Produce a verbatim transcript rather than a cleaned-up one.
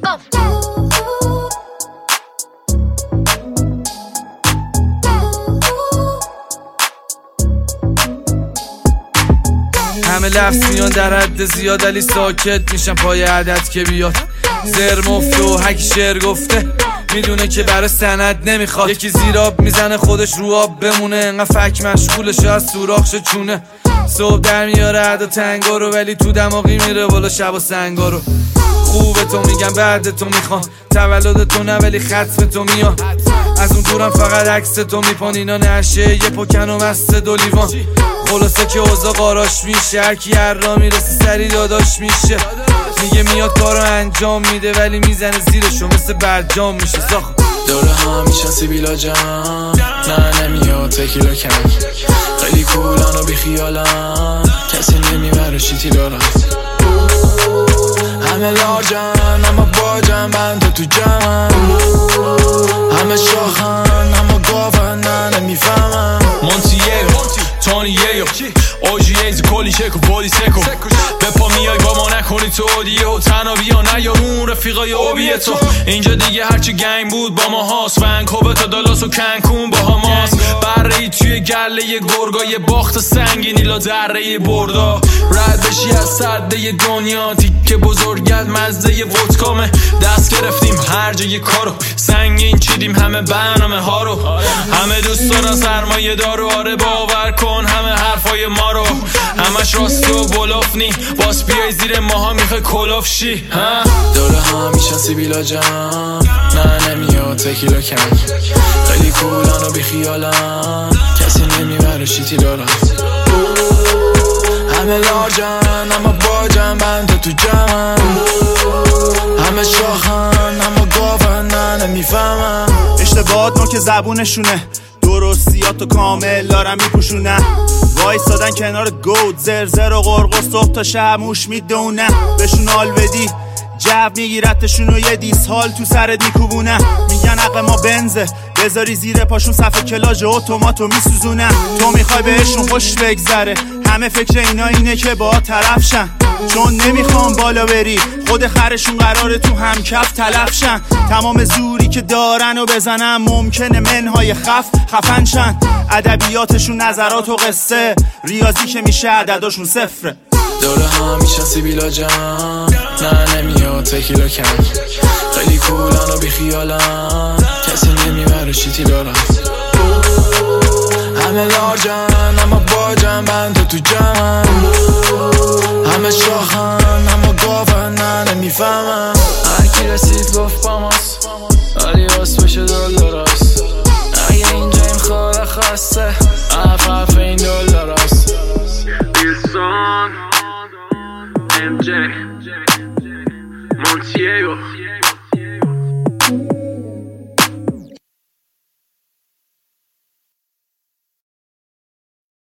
همه لفظ میان در حد زیاد علی ساکت میشن پای عدد که بیاد زر مفته و هک شعر گفته میدونه که برای سند نمیخواد. یکی زیراب میزنه خودش رو آب بمونه انقدر فک مشغولش از سوراخش چونه. صبح در میاره عدا تنگا رو ولی تو دماغی میره بالا شب و سنگا رو. خوبه تو میگم بعد تو میخوان تولد تو نه ولی ختم تو میان. از اون دورم فقط عکس تو میپان اینا نشه یه پکن و مست دو لیوان. خلاصه که اوضاع قاراش میشه هرکی هر را میرسه سری داداش میشه. میگه میاد کارو انجام میده ولی میزنه زیرشو مثل برجام میشه ساخ. دوره ها میشن سیبیلا جان نه نمیاد تکیلا کنک خیلی کولان و بیخیالن کسی نمیبره شیتی دارن. همه لاجن اما باجن بند تو جمعن همه شاخن اما گاون نه نمیفهمن. مونتیه تونیه اوجی ایز کلی شکو بودی سکو بپا میای با ما نکنی تو اودیه و تنها بیا نه یا اون رفیقای اوبیه تو. اینجا دیگه هرچی گنگ بود با ما هاست ونکوبه تا دالاس و کنکون با هماست. برهی توی گله گرگای باخت سنگینی لا دره بردا رد بشی از صده دنیا تیکه بزرگت مزده ودکامه. دست گرفتیم هر جای کارو سنگین چیدیم همه برنامه ها رو. همه دوست دارن سرمایه دارو آره باور کن همه حرفای ما رو همش راسته و بلافنی باز بیای زیر ماها میخوای کلاف شی. دوره ها میشن سیبیلا جان نه نمیاد تکیلا کنک خیلی کولان و بیخیالن کسی نمیبره شیتی دارن. همه لاجن اما باجن بند تو جمعن همه شاخن اما گاون نه نمیفهمن. اشتباهات ما که زبونشونه درستیاتو کامل دارن میپوشونن. وای سادن کنار گود زرزر و غرق و صبح تا شب موش میدونن. بهشون حال بدی جو میگیرتشون و یه دیس حال تو سرت میکوبونن. میگن عقل ما بنزه بذاری زیر پاشون صفحه کلاژ اتوماتو میسوزونن. تو میخوای بهشون خوش بگذره همه فکر اینا اینه که با طرف شن چون نمیخوام بالا بری خود خرشون قراره تو هم کف تلف شن. تمام زوری که دارن و بزنن ممکنه منهای خف خفن شن. ادبیاتشون نظرات و قصه ریاضی که میشه عدداشون صفره. دوره ها میشن سیبیلا جان نه نمیاد تکیلا کنک خیلی کولان و بیخیالن کسی نمیبره شیتی دارن. همه لارجن اما باجن بند تو جمعن همه شاخن اما گاون نه نمیفهمن. هرکی رسید گفت با ماست ولی راست بشه دلاراست. اگه اینجا این خواه خواسته اف اف این دلاراست. ام جی Montiego